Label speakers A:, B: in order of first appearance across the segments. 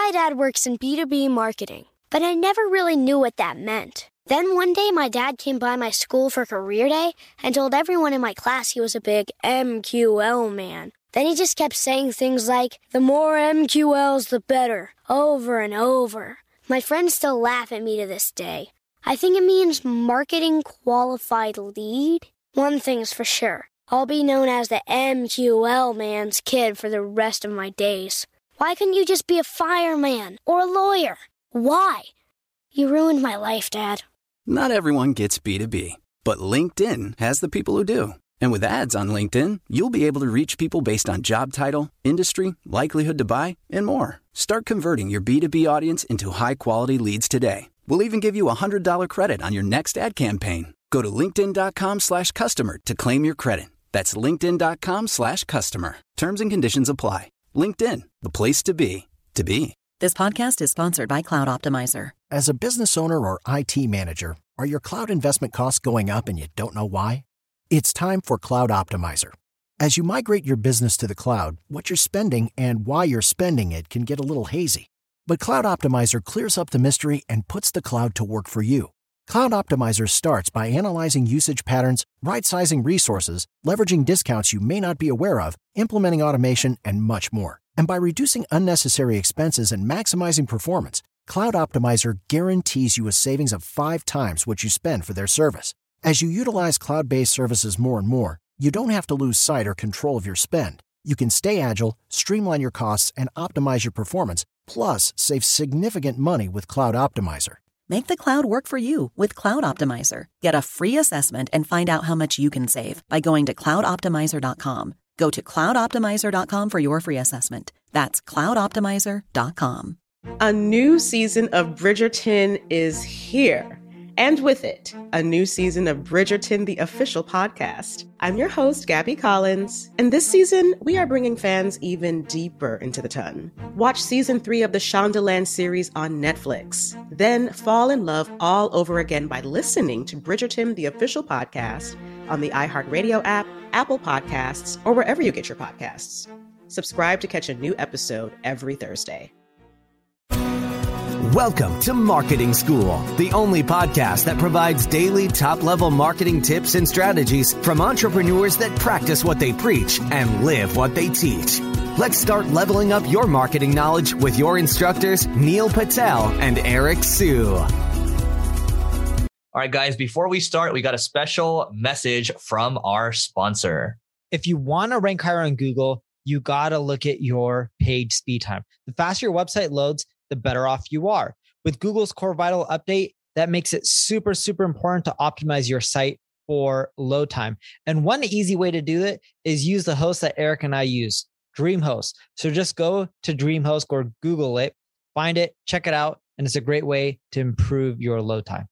A: My dad works in B2B marketing, but I never really knew what that meant. Then one day, my dad came by my school for career day and told everyone in my class he was a big MQL man. Then he just kept saying things like, the more MQLs, the better, over and over. My friends still laugh at me to this day. I think it means marketing qualified lead. One thing's for sure, I'll be known as the MQL man's kid for the rest of my days. Why couldn't you just be a fireman or a lawyer? Why? You ruined my life, Dad.
B: Not everyone gets B2B, but LinkedIn has the people who do. And with ads on LinkedIn, you'll be able to reach people based on job title, industry, likelihood to buy, and more. Start converting your B2B audience into high-quality leads today. We'll even give you a $100 credit on your next ad campaign. Go to linkedin.com/customer to claim your credit. That's linkedin.com/customer. Terms and conditions apply. LinkedIn, the place to be, to be.
C: This podcast is sponsored by Cloud Optimizer.
D: As a business owner or IT manager, are your cloud investment costs going up and you don't know why? It's time for Cloud Optimizer. As you migrate your business to the cloud, what you're spending and why you're spending it can get a little hazy. But Cloud Optimizer clears up the mystery and puts the cloud to work for you. Cloud Optimizer starts by analyzing usage patterns, right-sizing resources, leveraging discounts you may not be aware of, implementing automation, and much more. And by reducing unnecessary expenses and maximizing performance, Cloud Optimizer guarantees you a savings of 5 times what you spend for their service. As you utilize cloud-based services more and more, you don't have to lose sight or control of your spend. You can stay agile, streamline your costs, and optimize your performance, plus save significant money with Cloud Optimizer.
C: Make the cloud work for you with Cloud Optimizer. Get a free assessment and find out how much you can save by going to cloudoptimizer.com. Go to cloudoptimizer.com for your free assessment. That's cloudoptimizer.com.
E: A new season of Bridgerton is here. And with it, a new season of Bridgerton, the official podcast. I'm your host, Gabby Collins, and this season, we are bringing fans even deeper into the ton. Watch season 3 of the Shondaland series on Netflix. Then fall in love all over again by listening to Bridgerton, the official podcast, on the iHeartRadio app, Apple Podcasts, or wherever you get your podcasts. Subscribe to catch a new episode every Thursday.
F: Welcome to Marketing School, the only podcast that provides daily top-level marketing tips and strategies from entrepreneurs that practice what they preach and live what they teach. Let's start leveling up your marketing knowledge with your instructors, Neil Patel and Eric Sue.
G: All right, guys, before we start, we got a special message from our sponsor.
H: If you want to rank higher on Google, you got to look at your page speed time. The faster your website loads, the better off you are. With Google's Core Vital update, that makes it super, super important to optimize your site for load time. And one easy way to do that is use the host that Eric and I use, DreamHost. So just go to DreamHost or Google it, find it, check it out, and it's a great way to improve your load time.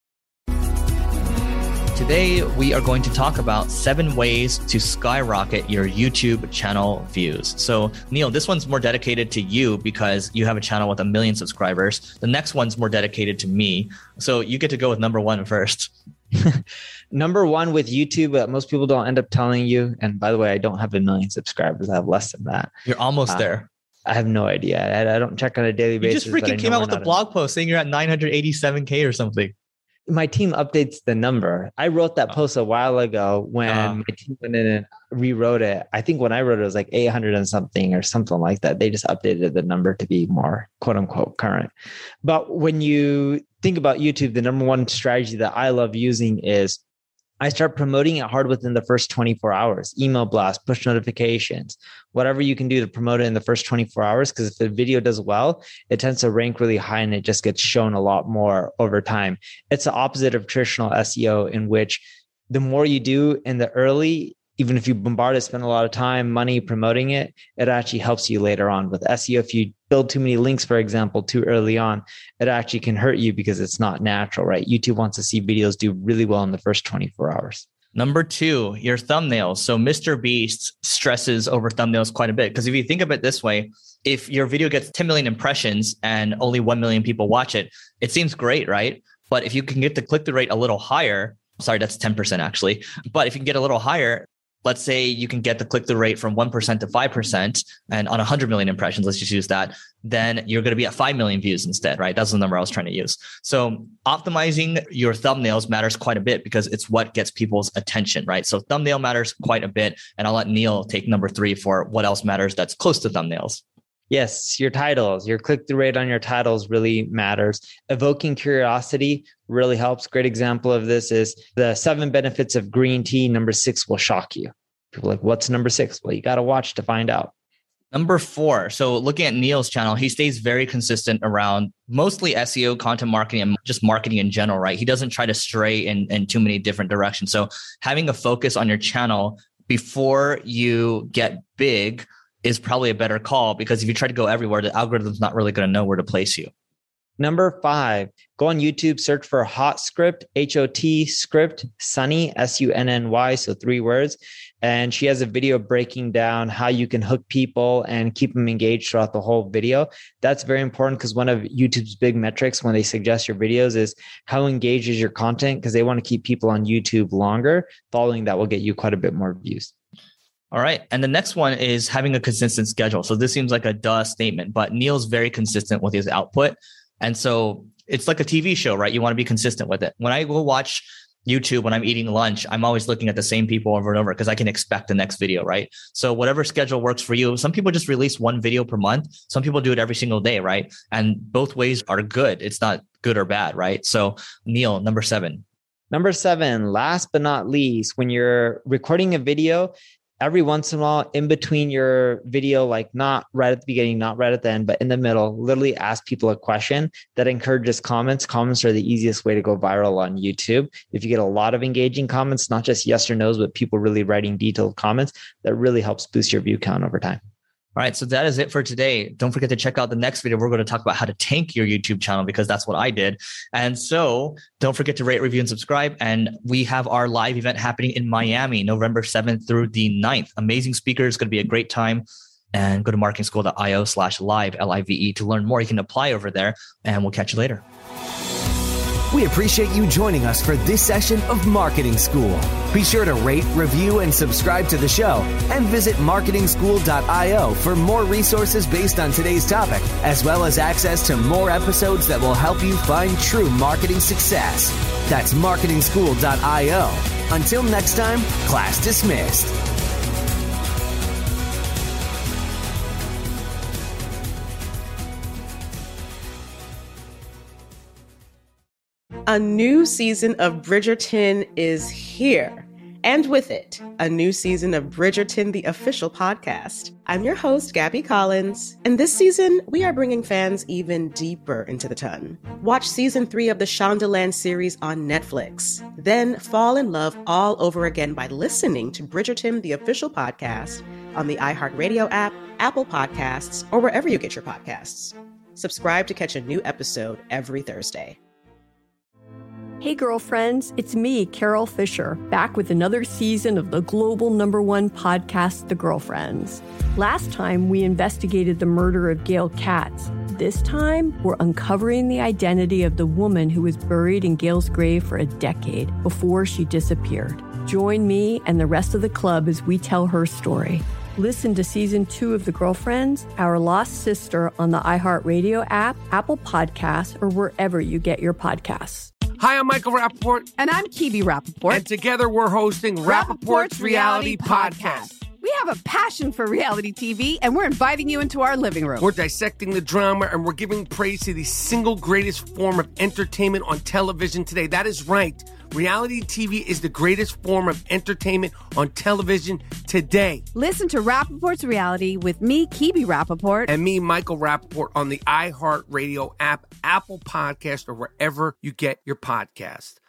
G: Today, we are going to talk about 7 ways to skyrocket your YouTube channel views. So, Neil, this one's more dedicated to you because you have a channel with 1 million subscribers. The next one's more dedicated to me. So you get to go with number 1 first.
H: Number 1 with YouTube, most people don't end up telling you. And by the way, I don't have 1 million subscribers. I have less than that.
G: You're almost there.
H: I have no idea. I don't check on a daily basis.
G: You just freaking came out with a blog post saying you're at 987K or something.
H: My team updates the number. I wrote that post a while ago when my team went in and rewrote it. I think when I wrote it, it was like 800 and something or something like that. They just updated the number to be more quote unquote current. But when you think about YouTube, the number 1 strategy that I love using is I start promoting it hard within the first 24 hours, email blast, push notifications, whatever you can do to promote it in the first 24 hours. Because if the video does well, it tends to rank really high and it just gets shown a lot more over time. It's the opposite of traditional SEO, in which the more you do in the early, even if you bombard it, spend a lot of time, money promoting it, it actually helps you later on. With SEO, if you build too many links, for example, too early on, it actually can hurt you because it's not natural, right? YouTube wants to see videos do really well in the first 24 hours.
G: Number 2, your thumbnails. So Mr. Beast stresses over thumbnails quite a bit. Because if you think of it this way, if your video gets 10 million impressions and only 1 million people watch it, it seems great, right? But if you can get the click-through rate a little higher, sorry, that's 10% actually. But if you can get a little higher, let's say you can get the click-through rate from 1% to 5%, and on 100 million impressions, let's just use that, then you're going to be at 5 million views instead, right? That's the number I was trying to use. So optimizing your thumbnails matters quite a bit because it's what gets people's attention, right? So thumbnail matters quite a bit. And I'll let Neil take number 3 for what else matters that's close to thumbnails.
H: Yes, your titles, your click-through rate on your titles really matters. Evoking curiosity really helps. Great example of this is the 7 benefits of green tea. Number 6 will shock you. People are like, what's number 6? Well, you got to watch to find out.
G: Number 4. So looking at Neil's channel, he stays very consistent around mostly SEO, content marketing, and just marketing in general, right? He doesn't try to stray in too many different directions. So having a focus on your channel before you get big is probably a better call, because if you try to go everywhere, the algorithm's not really going to know where to place you.
H: Number 5, go on YouTube, search for Hot Script, HOT Script, Sunny, SUNNY, so 3 words. And she has a video breaking down how you can hook people and keep them engaged throughout the whole video. That's very important because one of YouTube's big metrics when they suggest your videos is how engaged is your content, because they want to keep people on YouTube longer. Following that will get you quite a bit more views.
G: All right. And the next one is having a consistent schedule. So this seems like a duh statement, but Neil's very consistent with his output. And so it's like a TV show, right? You want to be consistent with it. When I go watch YouTube, when I'm eating lunch, I'm always looking at the same people over and over because I can expect the next video, right? So whatever schedule works for you. Some people just release 1 video per month. Some people do it every single day, right? And both ways are good. It's not good or bad, right? So Neil, number 7.
H: Number 7, last but not least, when you're recording a video, every once in a while, in between your video, like not right at the beginning, not right at the end, but in the middle, literally ask people a question that encourages comments. Comments are the easiest way to go viral on YouTube. If you get a lot of engaging comments, not just yes or no's, but people really writing detailed comments, that really helps boost your view count over time.
G: All right. So that is it for today. Don't forget to check out the next video. We're going to talk about how to tank your YouTube channel, because that's what I did. And so don't forget to rate, review, and subscribe. And we have our live event happening in Miami, November 7th through the 9th. Amazing speakers. Going to be a great time. And go to marketingschool.io/live, LIVE, to learn more. You can apply over there, and we'll catch you later.
F: We appreciate you joining us for this session of Marketing School. Be sure to rate, review, and subscribe to the show, and visit marketingschool.io for more resources based on today's topic, as well as access to more episodes that will help you find true marketing success. That's marketingschool.io. Until next time, class dismissed.
E: A new season of Bridgerton is here. And with it, a new season of Bridgerton, the official podcast. I'm your host, Gabby Collins, and this season, we are bringing fans even deeper into the ton. Watch season 3 of the Shondaland series on Netflix. Then fall in love all over again by listening to Bridgerton, the official podcast, on the iHeartRadio app, Apple Podcasts, or wherever you get your podcasts. Subscribe to catch a new episode every Thursday.
I: Hey girlfriends, it's me, Carol Fisher, back with another season of the global #1 podcast, The Girlfriends. Last time, we investigated the murder of Gail Katz. This time, we're uncovering the identity of the woman who was buried in Gail's grave for a decade before she disappeared. Join me and the rest of the club as we tell her story. Listen to Season 2 of The Girlfriends, Our Lost Sister, on the iHeartRadio app, Apple Podcasts, or wherever you get your podcasts.
J: Hi, I'm Michael Rappaport.
K: And I'm Kibi Rappaport.
J: And together we're hosting Rappaport's Reality Podcast.
K: We have a passion for reality TV, and we're inviting you into our living room.
J: We're dissecting the drama, and we're giving praise to the single greatest form of entertainment on television today. That is right. Reality TV is the greatest form of entertainment on television today.
K: Listen to Rappaport's Reality with me, Kibi Rappaport.
J: And me, Michael Rappaport, on the iHeartRadio app, Apple Podcast, or wherever you get your podcast.